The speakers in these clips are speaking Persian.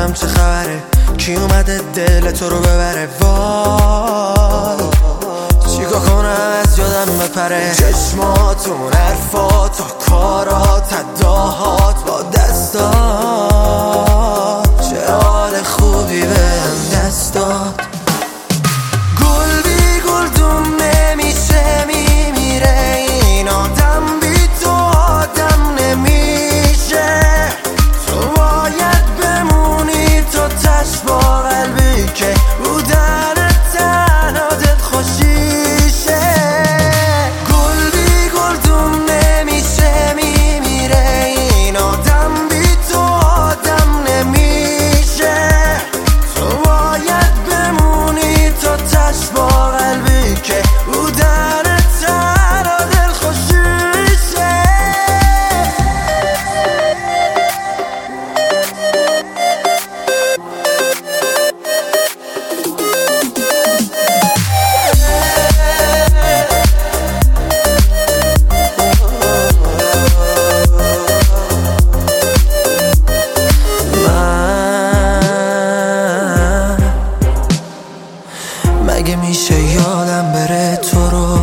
ببینم چه خبره، کی اومده دل تو رو ببره. وای چیکار کنم از یادم بپره. چشماتون، حرفات، کارات، اداهات با دستات، چه حال خوبی بهم دست داد. گل بی گلدون نمیشه، میمیره این آدم، بی تو آدم نمیشه. تو باید بمونی تو تش با قلبی که بودن تنها دل خوشیشه. گل بی گلدون نمیشه، میمیره این آدم، بی تو آدم نمیشه. تو باید بمونی تو تش با قلبی که بودن تنها دل خوشیشه. مگه میشه یادم بره تو رو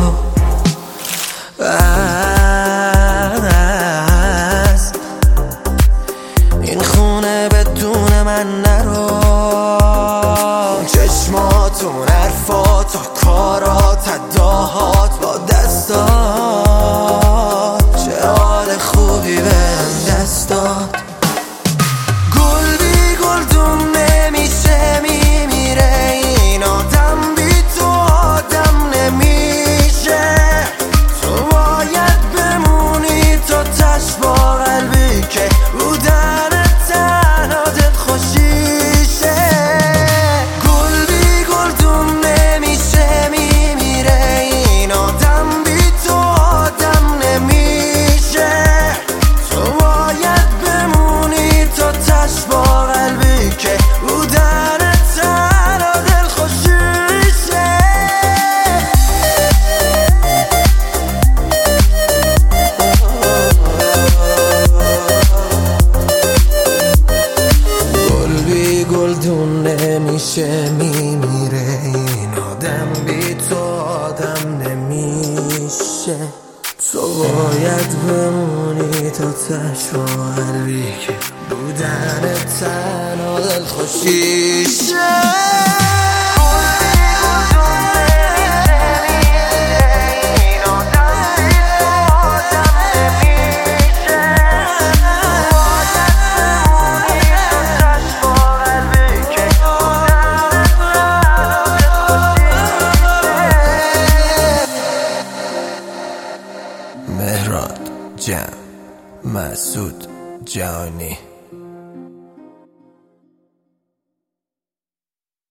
از این خونه بدون من نرو. چشماتون، حرفات، کارات، اداهات با دستات، چه حال خوبی بهم دست داد. گل بی گلدون نمیشه، میمیره این آدم، بی تو آدم نمیشه. تو باید بمونی تو تش با قلبی که بودن تنها دل خوشیشه. گل بی گلدون نمیشه، میمیره این آدم، بی تو آدم نمیشه. تو باید بمونی تو تش با قلبی که بودن تنها دل خوشیشه. گل بی گلدون نمیشه، میمیره این آدم، بی تو آدم نمیشه. تو باید بمونی تو تش با قلبی که بودن تنها دل خوشیشه. مهراد جمع مسعود جهانی.